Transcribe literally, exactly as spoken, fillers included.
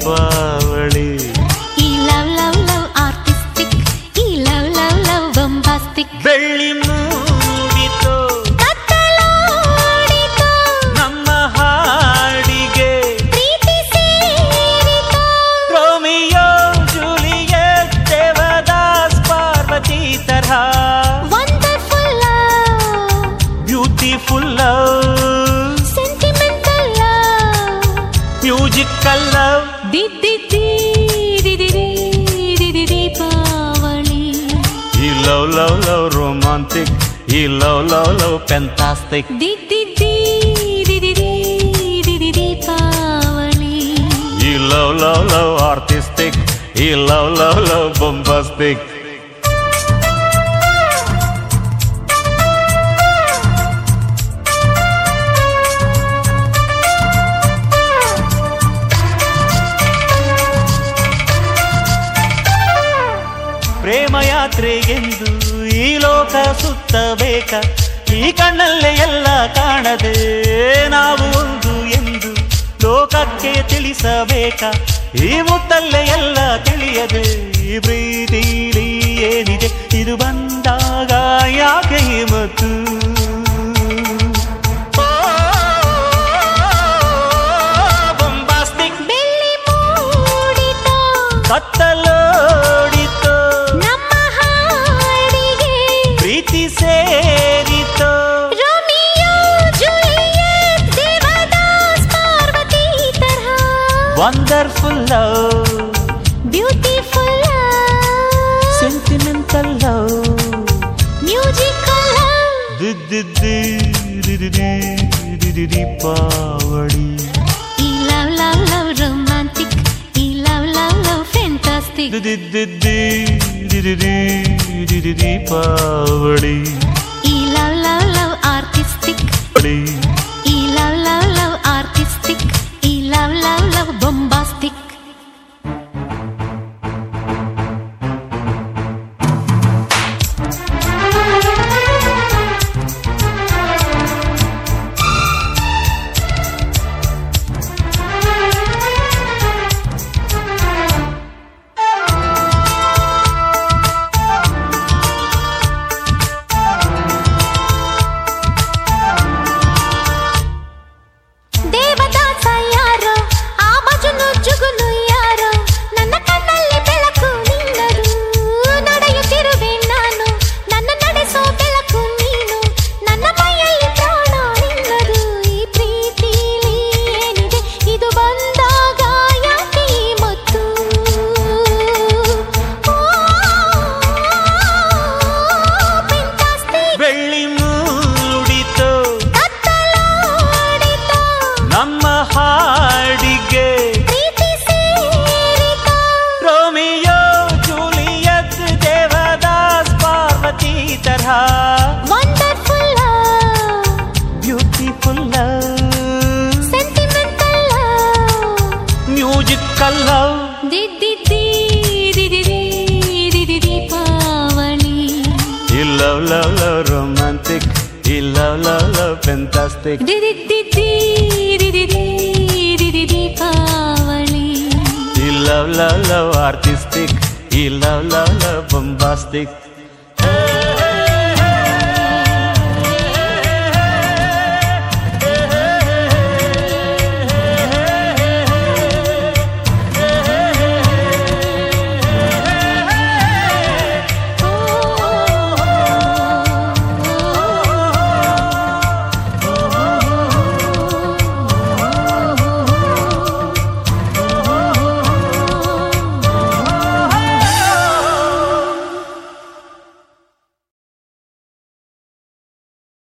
ದೀಪಾವಳಿ. ಈ love love love artistic, ಈ love love love bombastic. ಬೆಳ್ಳಿ ಮೂಡಿತೋ ಕತ್ತಲಾಡಿತೋ ನಮ್ಮ ಹಾಡಿಗೆ, ಪ್ರೀತಿ ಸೇರಿತೋ ರೋಮಿಯೋ ಜೂಲಿಯಟ್ ದೇವದಾಸ್ ಪಾರ್ವತಿ ತರಹ. Wonderful love, beautiful love, sentimental love, musical love. ದಿ ದಿ ದಿ ದಿ ದಿ ದಿ ದಿ ದೀಪಾವಳಿ. ಈ ಲವ್ ಲವ್ ಲವ್ ರೊಮ್ಯಾಂಟಿಕ್, ಈ ಲವ್ ಲವ್ ಲವ್ ಫ್ಯಾಂಟಾಸ್ಟಿಕ್. ದಿ ದಿ ದಿ ದಿ ದಿ ದಿ ದಿ ದೀಪಾವಳಿ. ಈ ಲವ್ ಲವ್ ಲವ್ ಆರ್ಟಿಸ್ಟಿಕ್, ಈ ಲವ್ ಲವ್ ಲವ್ ಬೊಂಬಾಸ್ಟಿಕ್. ಪ್ರೇಮ ಯಾತ್ರೆ ಎಂದು ಈ ಲೋಕ ಸುತ್ತಬೇಕ, ಈ ಕಣ್ಣಲ್ಲೇ ಎಲ್ಲ ಕಾಣದೆ ನಾವು ಒಂದು ಎಂದು ಲೋಕಕ್ಕೆ ತಿಳಿಸಬೇಕ. ಈ ಮುತ್ತಲ್ಲೇ ಎಲ್ಲ ತಿಳಿಯದೆ ಈ ಪ್ರೀತಿಲಿ ಏನಿದೆ ಇದು ಬಂದಾಗ ಯಾಕೆ ಮತ್ತು ಬೊಂಬಾಸ್ಟಿಕ್. ಬೆಳ್ಳಿ ಮೂಡಿತೋ ಕತ್ತಲೋಡಿತೋ ನಮ್ಮ ಹಾಡಿಗೆ, ಪ್ರೀತಿ ಸೇರಿತೋ ರೋಮಿಯೋ ಜೂಲಿಯಟ್ ದೇವದಾಸ್ ಪಾರ್ವತಿ ತರಹ. Wonderful love, beautiful love, sentimental love, musical love. ದಿ ದಿ ದಿ ದಿ ದಿ ದಿ ದಿ ದಿ ದೀಪಾವಳಿ. ಈ ಲವ್ ಲವ್ ಲವ್ ರೊಮ್ಯಾಂಟಿಕ್, ಈ ಲವ್ ಲವ್ ಲವ್ ಫ್ಯಾಂಟಾಸ್ಟಿಕ್. ದಿ ದಿ ದಿ ದಿ ದಿ ದಿ ದಿ ದಿ ದಿ ದೀಪಾವಳಿ. ಈ ಲವ್ ಲವ್ ಲವ್ ಆರ್ಟಿಸ್ಟಿಕ್, ಈ ಲವ್ ಲವ್ ಲವ್ ಆರ್ಟಿಸ್ಟಿಕ್, ಈ love love love bombastic. Devdas ಯಾರೋ, ಆ ಮಜುನು ಜುಗುನು ಯಾರೋ, ನನ್ನ ಕಣ್ಣಲ್ಲಿ ಬೆಳಕು ನಿನ್ನದು, ನಡೆಯುತ್ತಿರುವೆ ನಾನು, ನನ್ನ ನಡೆಸೋ ಬೆಳಕು ನೀನು, ನನ್ನ ಮೈಯಲ್ಲಿ ಪ್ರಾಣ ನಿನ್ನದು. ಈ ಪ್ರೀತಿಲಿ ಏನಿದೆ ಇದು ಬಂದಾಗ ಯಾಕೆ ಈ ಮತ್ತು ಫ್ಯಾಂಟಾಸ್ಟಿಕ್. ಬೆಳ್ಳಿ ಮೂಡಿತೋ ಕತ್ತಲಾಡಿತೋ ನಮ್ಮ ಹಾಡಿಗೆ, ಪ್ರೀತಿ ಸೇರಿತೋ ರೋಮಿಯೋ ಜೂಲಿಯಟ್ ದೇವದಾಸ್ ಪಾರ್ವತಿ ತರಹ. Wonderful love, beautiful love, sentimental love, musical love. ದಿ ದಿ ದಿ ದಿ ದಿ ದಿ ದಿ ದೀಪಾವಳಿ. ಈ ಲವ್ ಲವ್ ಲವ್ ರೊಮ್ಯಾಂಟಿಕ್, ಈ ಲವ್ ಲವ್ ಲವ್ ಫ್ಯಾಂಟಾಸ್ಟಿಕ್. ದಿ ದಿ ದಿ ದಿ ದಿ ದಿ ದಿ ದಿ ದೀಪಾವಳಿ. ಈ ಲವ್ ಲವ್ ಲವ್ ಆರ್ಟಿಸ್ಟಿಕ್, ಈ ಲವ್ ಲವ್ ಲವ್ ಬೊಂಬಾಸ್ಟಿಕ್.